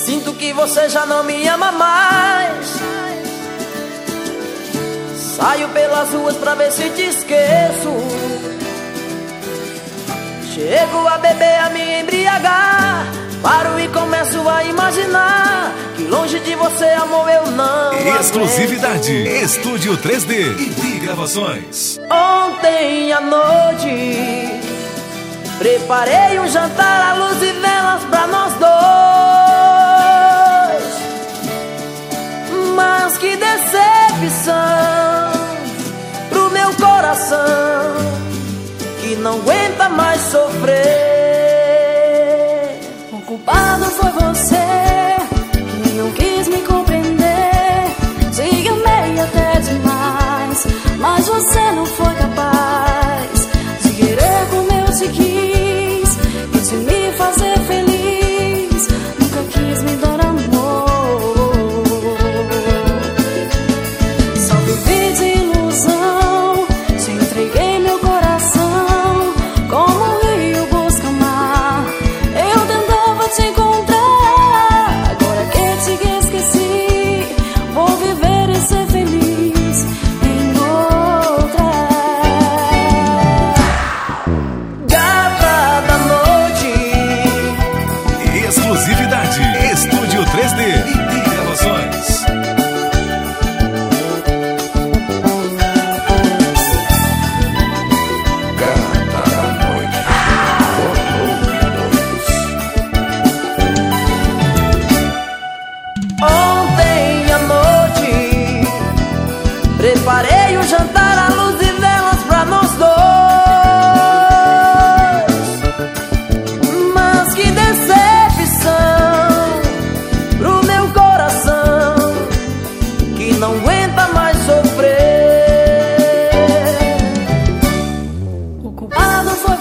Sinto que você já não me ama mais. Saio pelas ruas pra ver se te esqueço. Chego a beber, a me embriagar. Paro e começo a imaginar que longe de você, amor, eu não Exclusividade aguento. Estúdio 3D e Bi Gravações. Ontem à noite preparei um jantar à luz e velas pra nós dois. Mas que decepção pro meu coração, que não aguenta mais sofrer. O culpado foi você, que não quis me compreender. Te amei até demais, mas você não foi capaz de querer como eu te quis e de me fazer feliz. Nunca quis me dar amor, só vivi de ilusão. Te entreguei meu coração como um rio busca mar. Eu tentava te encontrar, agora que te esqueci, vou viver e ser feliz em outra. Gata da noite. Exclusividade Estúdio 3D e Bi Gravações. Ontem à noite preparei um jantar à luz e velas pra nós dois. Mas que decepção pro meu coração, que não aguenta mais sofrer. O culpado foi